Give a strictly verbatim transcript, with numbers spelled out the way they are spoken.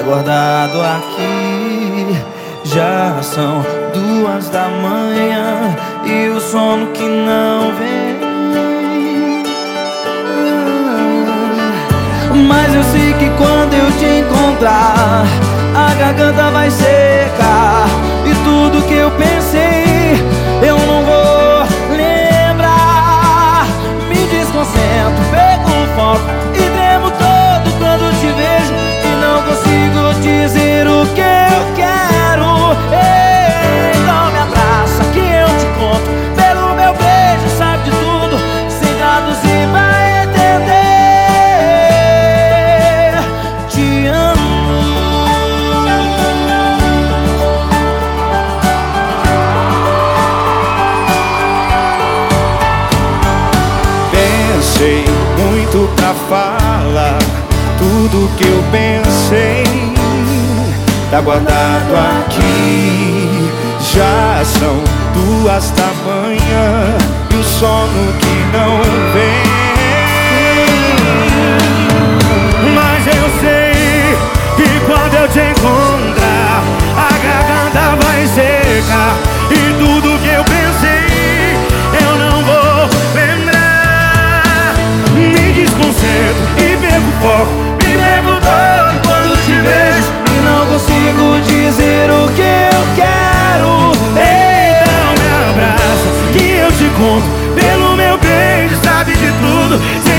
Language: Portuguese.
guardado aqui. Já são duas da manhã e o sono que não vem. Mas eu sei que quando eu te encontrar, a garganta vai secar. E tudo que eu pensei, eu não vou lembrar. Me desconcentro, pego o foco e tremo todo quando te vejo. E não consigo dizer o que eu quero. Então me abraça que eu te conto. Pelo meu beijo sabe de tudo, sem traduzir vai entender. Te amo. Pensei muito pra falar tudo que eu pensei, tá guardado aqui. Já são duas da manhã e o sono que não vem. Mas eu sei que quando eu te encontrar, a garganta vai secar. E tudo que eu pensei, eu não vou lembrar. Me desconcentro e perco foco, me lembro todo quando te vejo. E não consigo dizer o que eu quero. Então me abraça que eu te conto. Pelo meu beijo sabe de tudo.